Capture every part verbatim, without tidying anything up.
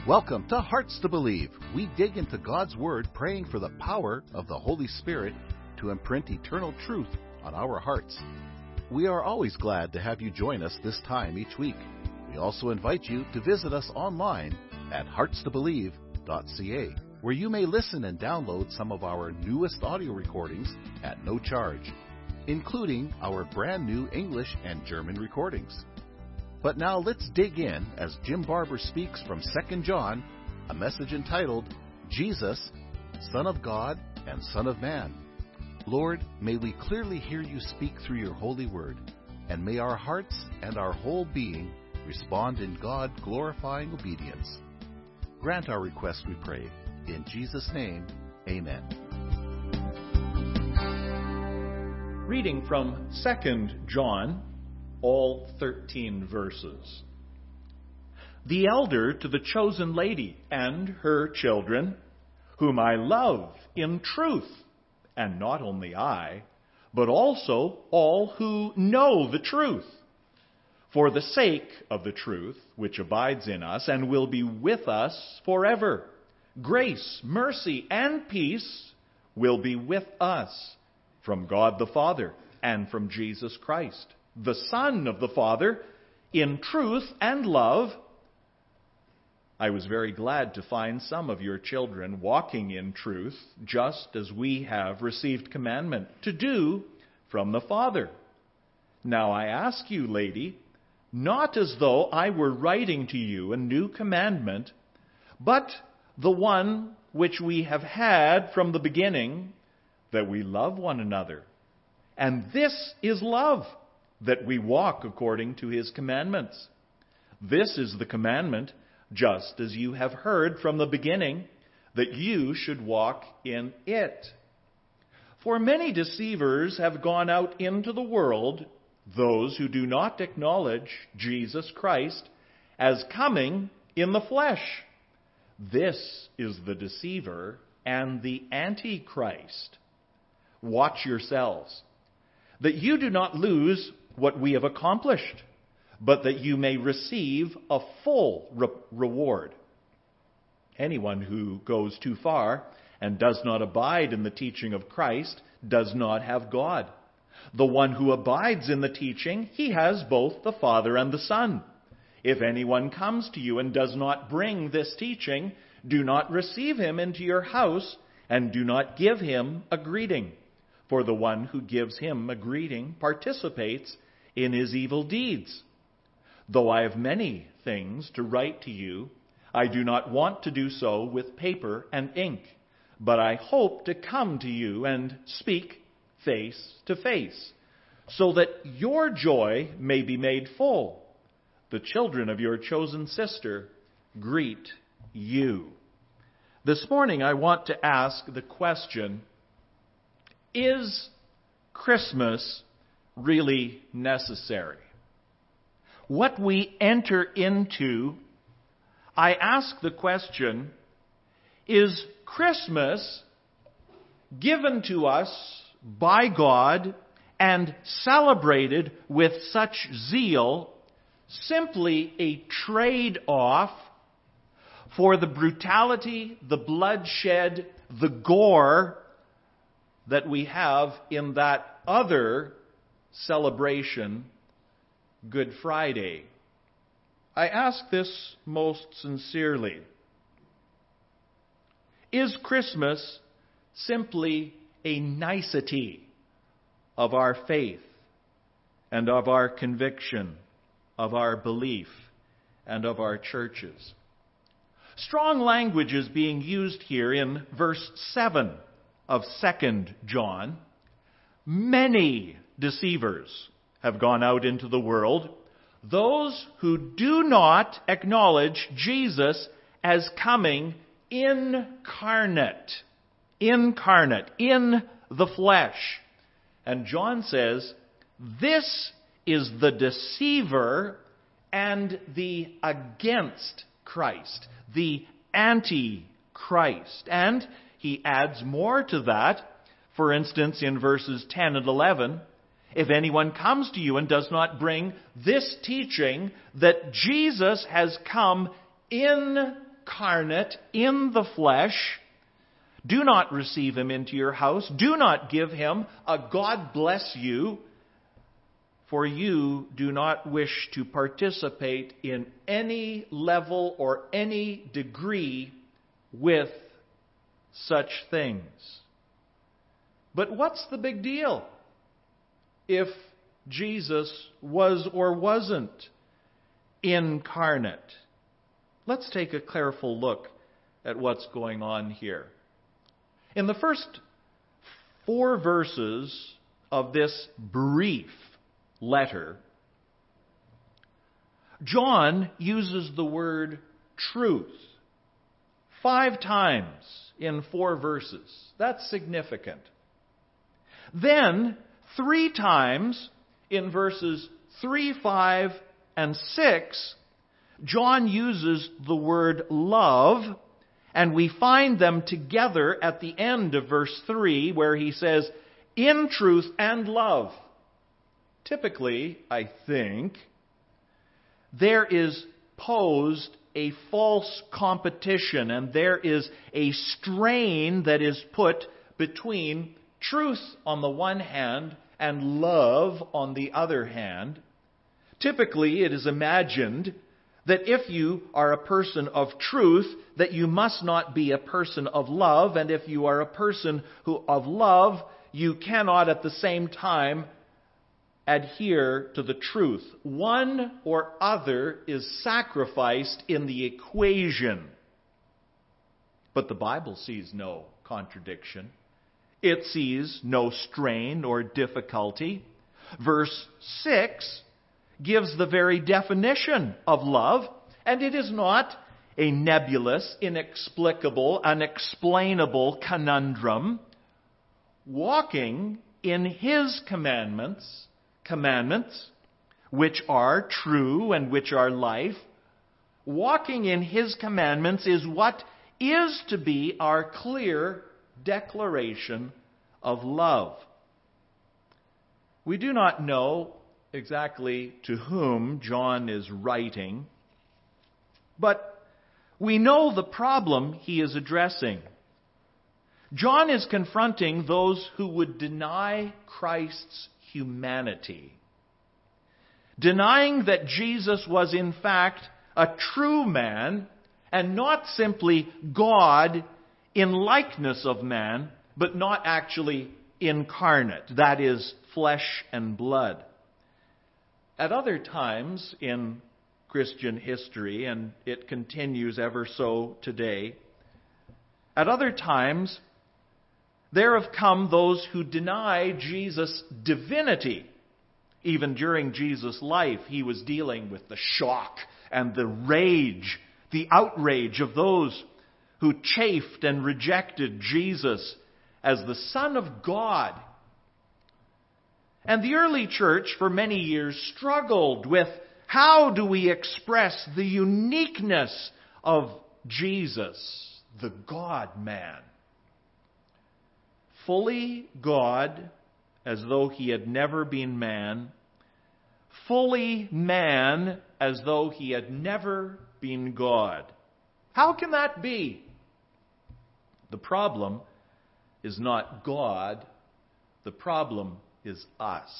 Welcome to Hearts to Believe. We dig into God's Word, praying for the power of the Holy Spirit to imprint eternal truth on our hearts. We are always glad to have you join us this time each week. We also invite you to visit us online at hearts to believe dot c a, where you may listen and download some of our newest audio recordings at no charge, including our brand new English and German recordings. But now let's dig in as Jim Barber speaks from Second John, a message entitled, Jesus, Son of God and Son of Man. Lord, may we clearly hear you speak through your holy word, and may our hearts and our whole being respond in God-glorifying obedience. Grant our request, we pray. In Jesus' name, amen. Reading from Second John, all thirteen verses. The elder to the chosen lady and her children, whom I love in truth, and not only I, but also all who know the truth, for the sake of the truth which abides in us and will be with us forever. Grace, mercy, and peace will be with us from God the Father and from Jesus Christ, the Son of the Father, in truth and love. I was very glad to find some of your children walking in truth, just as we have received commandment to do from the Father. Now I ask you, lady, not as though I were writing to you a new commandment, but the one which we have had from the beginning, that we love one another. And this is love, that we walk according to his commandments. This is the commandment, just as you have heard from the beginning, that you should walk in it. For many deceivers have gone out into the world, those who do not acknowledge Jesus Christ as coming in the flesh. This is the deceiver and the Antichrist. Watch yourselves, that you do not lose what we have accomplished, but that you may receive a full re- reward. Anyone who goes too far and does not abide in the teaching of Christ does not have God. The one who abides in the teaching, he has both the Father and the Son. If anyone comes to you and does not bring this teaching, do not receive him into your house, and do not give him a greeting. For the one who gives him a greeting participates in his evil deeds. Though I have many things to write to you, I do not want to do so with paper and ink, but I hope to come to you and speak face to face, so that your joy may be made full. The children of your chosen sister greet you. This morning I want to ask the question, is Christmas really necessary? What we enter into, I ask the question, is Christmas given to us by God and celebrated with such zeal simply a trade-off for the brutality, the bloodshed, the gore that we have in that other celebration, Good Friday? I ask this most sincerely. Is Christmas simply a nicety of our faith and of our conviction, of our belief, and of our churches? Strong language is being used here in verse seven of Second John. Many deceivers have gone out into the world, those who do not acknowledge Jesus as coming incarnate, incarnate, in the flesh. And John says, this is the deceiver and the against Christ, the Antichrist. And he adds more to that. For instance, in verses ten and eleven, if anyone comes to you and does not bring this teaching that Jesus has come in incarnate in the flesh, do not receive him into your house. Do not give him a God bless you, for you do not wish to participate in any level or any degree with such things. But what's the big deal if Jesus was or wasn't incarnate? Let's take a careful look at what's going on here. In the first four verses of this brief letter, John uses the word truth five times in four verses. That's significant. Then, three times in verses three, five, and six, John uses the word love, and we find them together at the end of verse three, where he says, in truth and love. Typically, I think, there is posed a false competition, and there is a strain that is put between truth on the one hand and love on the other hand. Typically, it is imagined that if you are a person of truth, that you must not be a person of love, and if you are a person who of love, you cannot at the same time adhere to the truth. One or other is sacrificed in the equation. But the Bible sees no contradiction. It sees no strain or difficulty. Verse six gives the very definition of love, and it is not a nebulous, inexplicable, unexplainable conundrum. Walking in His commandments, commandments, which are true and which are life, walking in His commandments is what is to be our clear declaration of love. We do not know exactly to whom John is writing, but we know the problem he is addressing. John is confronting those who would deny Christ's humanity, denying that Jesus was in fact a true man and not simply God in likeness of man, but not actually incarnate, that is, flesh and blood. At other times in Christian history, and it continues ever so today, at other times there have come those who deny Jesus' divinity. Even during Jesus' life, he was dealing with the shock and the rage, the outrage of those who chafed and rejected Jesus as the Son of God. And the early church for many years struggled with how do we express the uniqueness of Jesus, the God-man. Fully God, as though he had never been man. Fully man, as though he had never been God. How can that be? The problem is not God. The problem is us.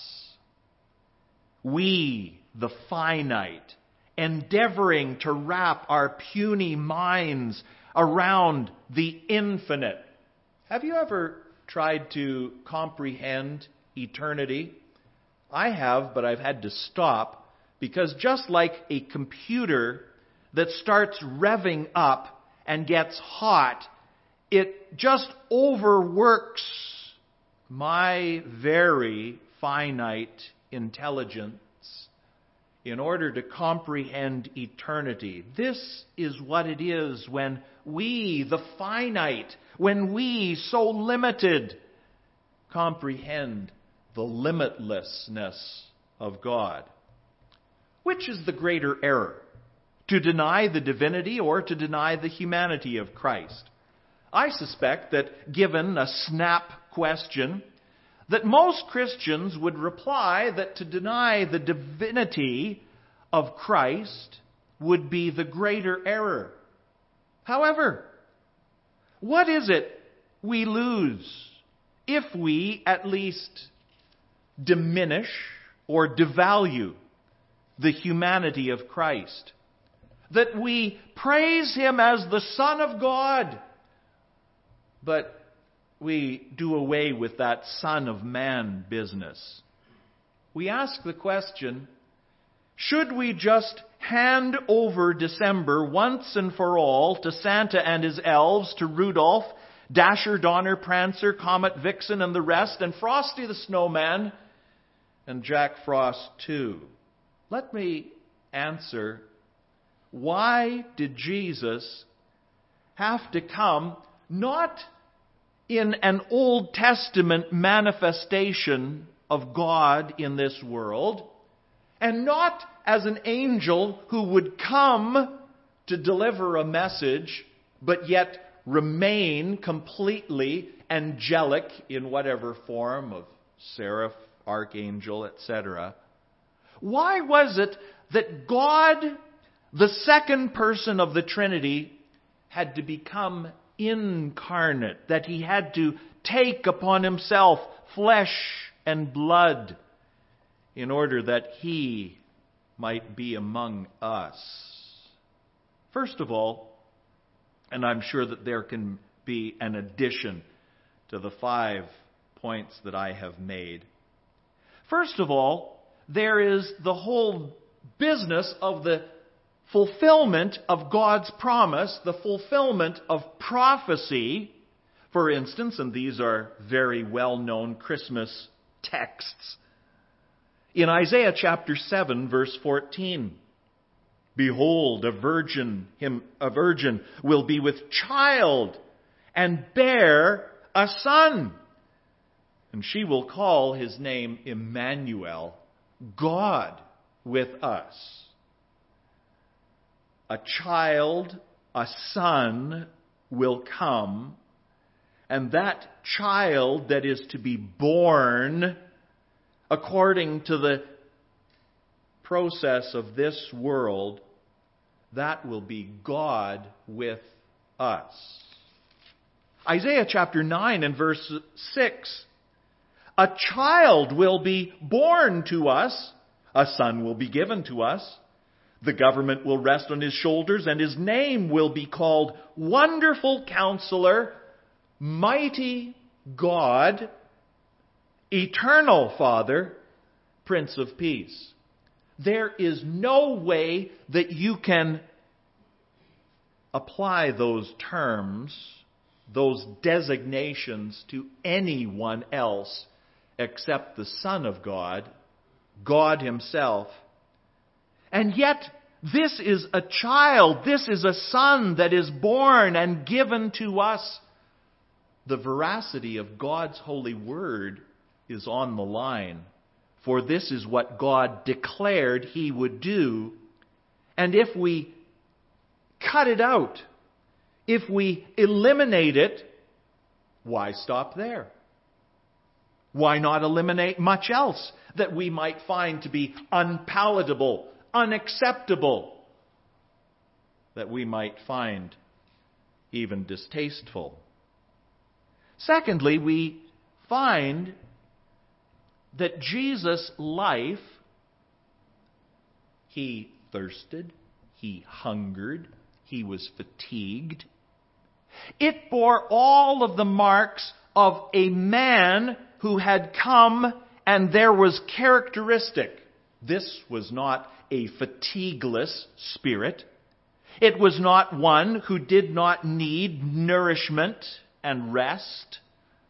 We, the finite, endeavoring to wrap our puny minds around the infinite. Have you ever tried to comprehend eternity? I have, but I've had to stop, because just like a computer that starts revving up and gets hot, it just overworks my very finite intelligence in order to comprehend eternity. This is what it is when we, the finite, when we, so limited, comprehend the limitlessness of God. Which is the greater error? To deny the divinity or to deny the humanity of Christ? I suspect that given a snap question, that most Christians would reply that to deny the divinity of Christ would be the greater error. However, what is it we lose if we at least diminish or devalue the humanity of Christ? That we praise Him as the Son of God, but we do away with that Son of Man business. We ask the question, should we just hand over December once and for all to Santa and his elves, to Rudolph, Dasher, Donner, Prancer, Comet, Vixen, and the rest, and Frosty the Snowman, and Jack Frost too? Let me answer, why did Jesus have to come not in an Old Testament manifestation of God in this world, and not as an angel who would come to deliver a message, but yet remain completely angelic in whatever form of seraph, archangel, et cetera? Why was it that God, the second person of the Trinity, had to become incarnate, that He had to take upon Himself flesh and blood in order that He might be among us? First of all, and I'm sure that there can be an addition to the five points that I have made. First of all, there is the whole business of the fulfillment of God's promise, the fulfillment of prophecy. For instance, and these are very well-known Christmas texts, in Isaiah chapter seven, verse fourteen, behold, a virgin, him, a virgin will be with child and bear a son, and she will call his name Emmanuel, God with us. A child, a son will come, and that child that is to be born according to the process of this world, that will be God with us. Isaiah chapter nine and verse six, a child will be born to us, a son will be given to us. The government will rest on His shoulders, and His name will be called Wonderful Counselor, Mighty God, Eternal Father, Prince of Peace. There is no way that you can apply those terms, those designations, to anyone else except the Son of God, God Himself. And yet, this is a child, this is a son that is born and given to us. The veracity of God's holy word is on the line, for this is what God declared He would do. And if we cut it out, if we eliminate it, why stop there? Why not eliminate much else that we might find to be unpalatable, unacceptable, that we might find even distasteful? Secondly, we find that Jesus' life, He thirsted, He hungered, He was fatigued. It bore all of the marks of a man who had come, and there was characteristic. This was not a fatigueless spirit. It was not one who did not need nourishment and rest.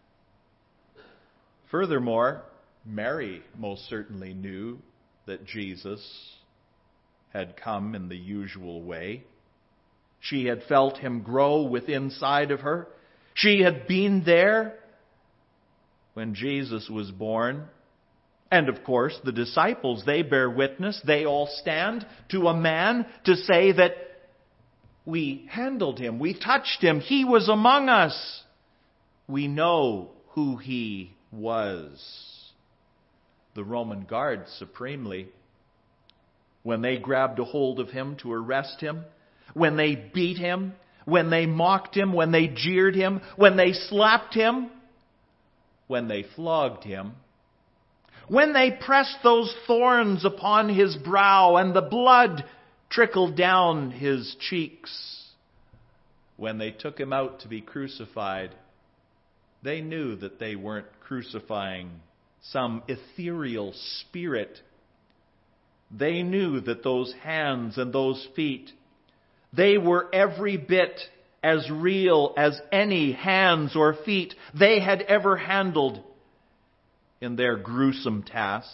Furthermore, Mary most certainly knew that Jesus had come in the usual way. She had felt Him grow within inside of her. She had been there when Jesus was born. And of course, the disciples, they bear witness. They all stand to a man to say that we handled Him, we touched Him, He was among us. We know who He was. The Roman guards supremely, when they grabbed a hold of Him to arrest Him, when they beat Him, when they mocked him, when they jeered him, when they slapped him, when they flogged him, when they pressed those thorns upon his brow and the blood trickled down his cheeks, when they took him out to be crucified, they knew that they weren't crucifying some ethereal spirit. They knew that those hands and those feet, they were every bit as real as any hands or feet they had ever handled in their gruesome task.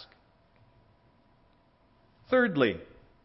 Thirdly,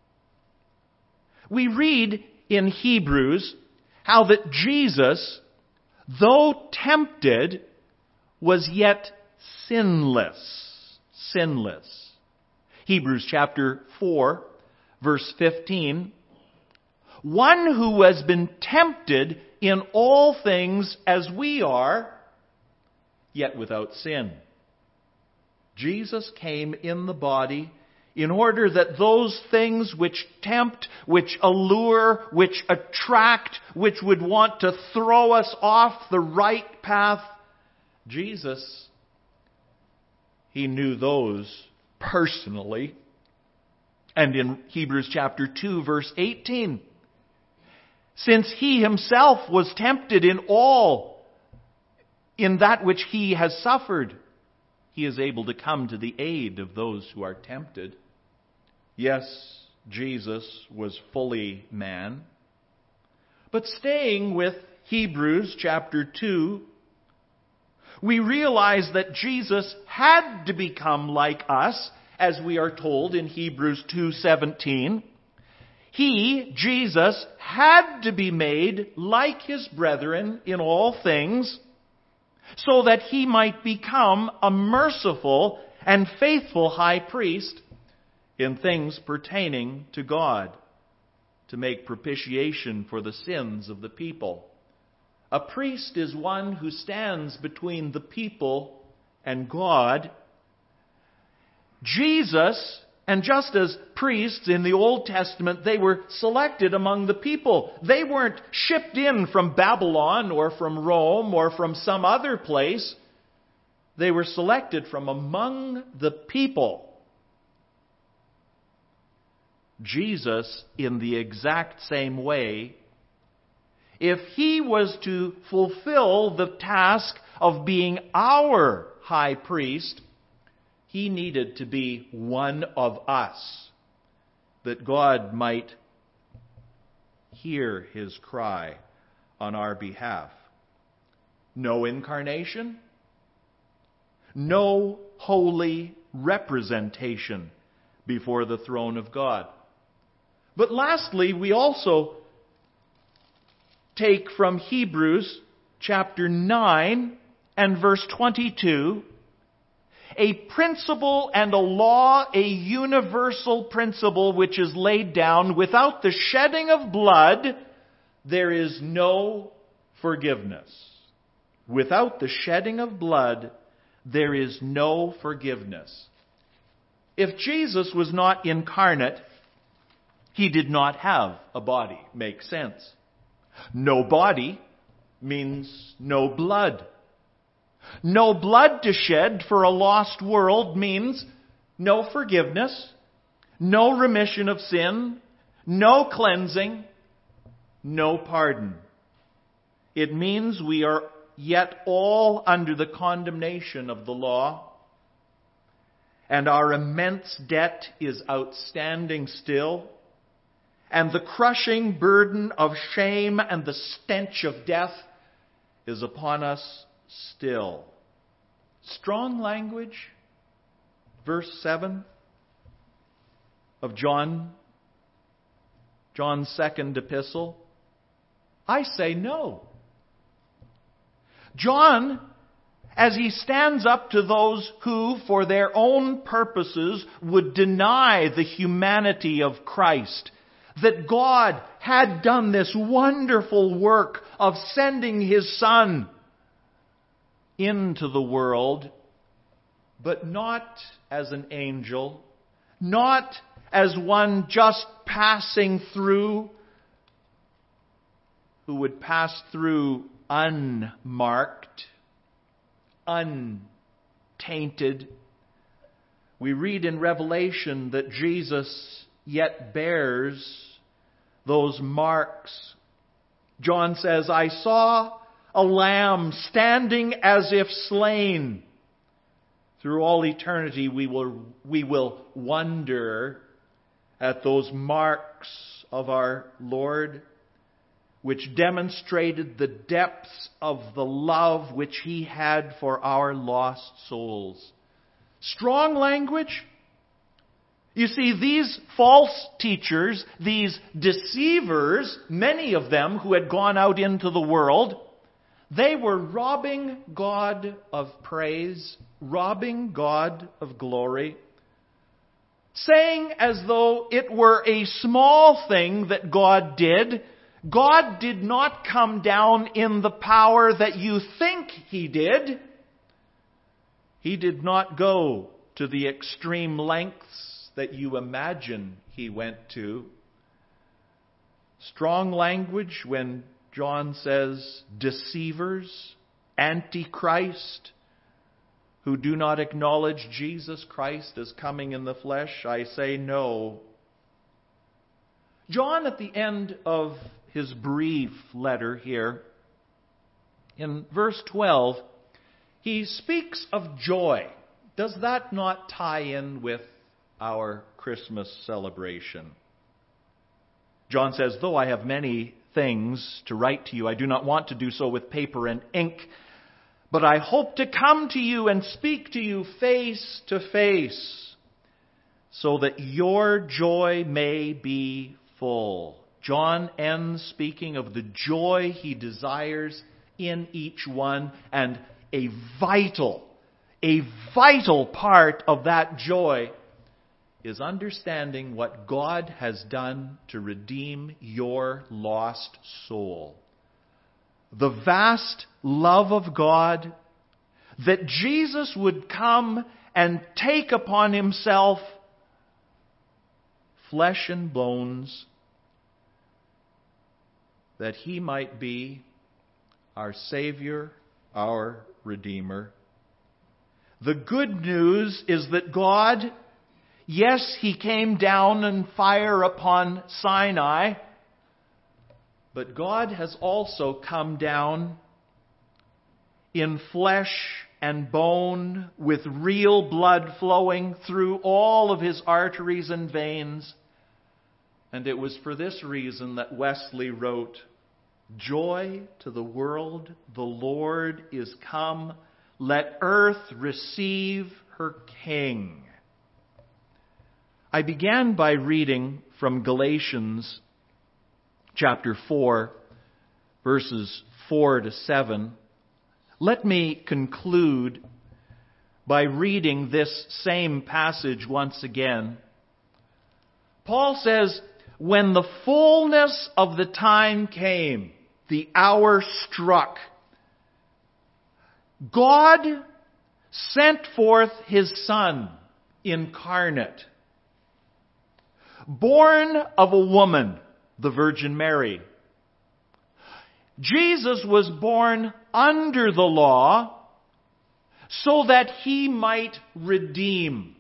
we read in Hebrews how that Jesus, though tempted, was yet sinless. Sinless. Hebrews chapter four, verse fifteen. One who has been tempted in all things as we are, yet without sin. Jesus came in the body in order that those things which tempt, which allure, which attract, which would want to throw us off the right path, Jesus, He knew those personally. And in Hebrews chapter two, verse eighteen, since He Himself was tempted in all, in that which He has suffered, He is able to come to the aid of those who are tempted. Yes, Jesus was fully man. But staying with Hebrews chapter two, we realize that Jesus had to become like us, as we are told in Hebrews two seventeen. He, Jesus, had to be made like His brethren in all things, so that He might become a merciful and faithful high priest in things pertaining to God, to make propitiation for the sins of the people. A priest is one who stands between the people and God. Jesus, and just as priests in the Old Testament, they were selected among the people. They weren't shipped in from Babylon or from Rome or from some other place. They were selected from among the people. Jesus, in the exact same way, if He was to fulfill the task of being our high priest, He needed to be one of us, that God might hear His cry on our behalf. No incarnation, no holy representation before the throne of God. But lastly, we also take from Hebrews chapter nine and verse twenty-two a principle and a law, a universal principle which is laid down: without the shedding of blood, there is no forgiveness. Without the shedding of blood, there is no forgiveness. If Jesus was not incarnate, He did not have a body. Makes sense. No body means no blood. No blood to shed for a lost world means no forgiveness, no remission of sin, no cleansing, no pardon. It means we are yet all under the condemnation of the law, and our immense debt is outstanding still, and the crushing burden of shame and the stench of death is upon us still. Strong language, verse seven of John, John's second epistle. I say no. John, as he stands up to those who, for their own purposes, would deny the humanity of Christ, that God had done this wonderful work of sending His Son into the world, but not as an angel, not as one just passing through, who would pass through unmarked, untainted. We read in Revelation that Jesus yet bears those marks. John says, I saw a lamb standing as if slain. Through all eternity we will, we will wonder at those marks of our Lord, which demonstrated the depths of the love which He had for our lost souls. Strong language. You see, these false teachers, these deceivers, many of them who had gone out into the world, they were robbing God of praise, robbing God of glory, saying as though it were a small thing that God did. God did not come down in the power that you think He did. He did not go to the extreme lengths that you imagine He went to. Strong language when John says deceivers, antichrist, who do not acknowledge Jesus Christ as coming in the flesh. I say no. John, at the end of his brief letter here, in verse twelve, he speaks of joy. Does that not tie in with our Christmas celebration? John says, though I have many things to write to you, I do not want to do so with paper and ink, but I hope to come to you and speak to you face to face, so that your joy may be full. John ends speaking of the joy he desires in each one, and a vital, a vital part of that joy is understanding what God has done to redeem your lost soul. The vast love of God, that Jesus would come and take upon Himself flesh and bones, that He might be our Savior, our Redeemer. The good news is that God, yes, He came down in fire upon Sinai, but God has also come down in flesh and bone, with real blood flowing through all of His arteries and veins. And it was for this reason that Wesley wrote, "Joy to the world, the Lord is come. Let earth receive her King." I began by reading from Galatians chapter four, verses four to seven. Let me conclude by reading this same passage once again. Paul says, "When the fullness of the time came, the hour struck, God sent forth His Son incarnate, born of a woman, the Virgin Mary." Jesus was born under the law so that He might redeem.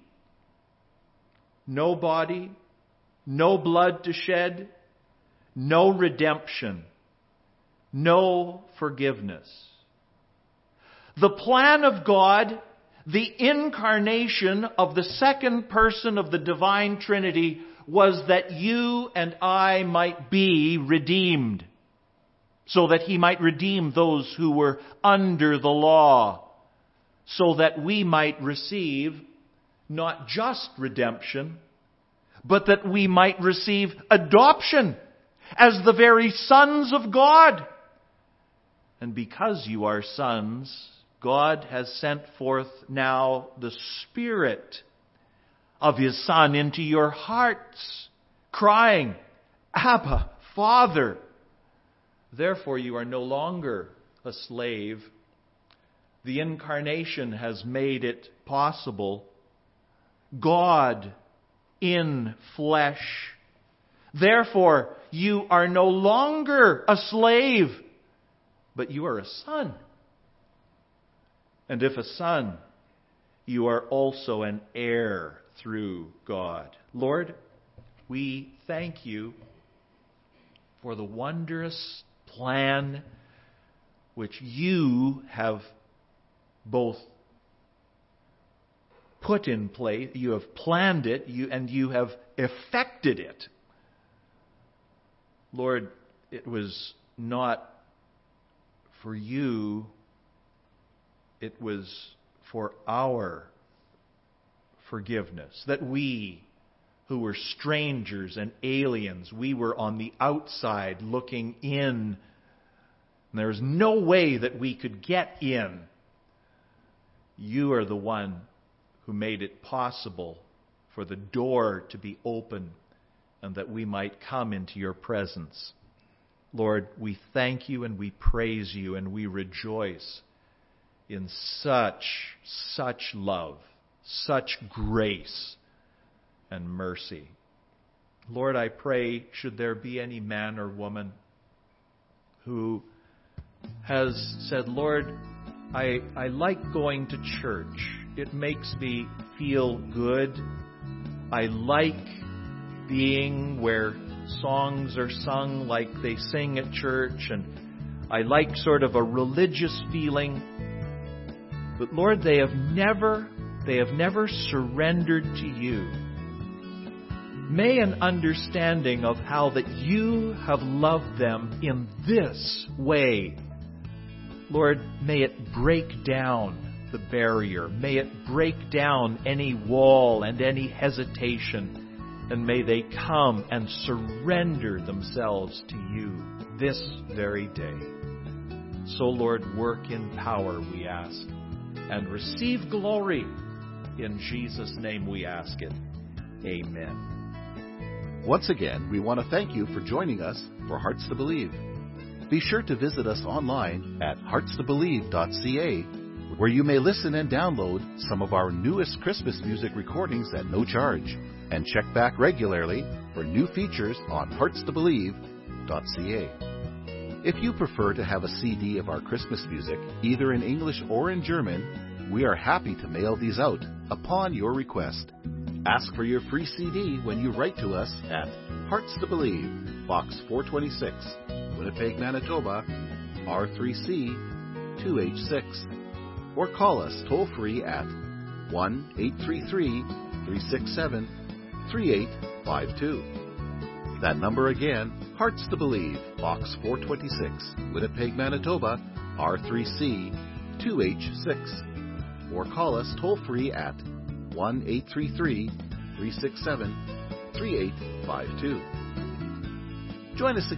No body, no blood to shed, no redemption, no forgiveness. The plan of God, the incarnation of the second person of the divine Trinity, was that you and I might be redeemed, so that He might redeem those who were under the law, so that we might receive not just redemption, but that we might receive adoption as the very sons of God. And because you are sons, God has sent forth now the Spirit of His Son into your hearts, crying, "Abba, Father." Therefore you are no longer a slave. The incarnation has made it possible. God in flesh, Therefore, you are no longer a slave, but you are a son. And if a son, you are also an heir through God. Lord, we thank you for the wondrous plan which you have both put in place, you have planned it, you, and you have effected it. Lord, it was not for you, it was for our forgiveness, that we, who were strangers and aliens, we were on the outside looking in, and there was no way that we could get in. You are the one who made it possible for the door to be open and that we might come into your presence. Lord, we thank you and we praise you and we rejoice in such, such love, such grace and mercy. Lord, I pray, should there be any man or woman who has said, Lord, I, I like going to church. It makes me feel good. I like being where songs are sung like they sing at church, and I like sort of a religious feeling. But Lord, they have never, they have never surrendered to you. May an understanding of how that you have loved them in this way, Lord, may it break down the barrier. May it break down any wall and any hesitation. And may they come and surrender themselves to you this very day. So, Lord, work in power, we ask, and receive glory. In Jesus' name we ask it. Amen. Once again, we want to thank you for joining us for Hearts to Believe. Be sure to visit us online at hearts to believe dot c a, where you may listen and download some of our newest Christmas music recordings at no charge, and check back regularly for new features on hearts to believe dot c a. If you prefer to have a C D of our Christmas music, either in English or in German, we are happy to mail these out upon your request. Ask for your free C D when you write to us at Hearts to Believe, Box four twenty-six, Winnipeg, Manitoba, R three C two H six. Or call us toll-free at one eight three three, three six seven, three eight five two. That number again, Hearts to Believe, Box four twenty-six, Winnipeg, Manitoba, R three C two H six. Or call us toll-free at one eight three three, three six seven, three eight five two. Join us again.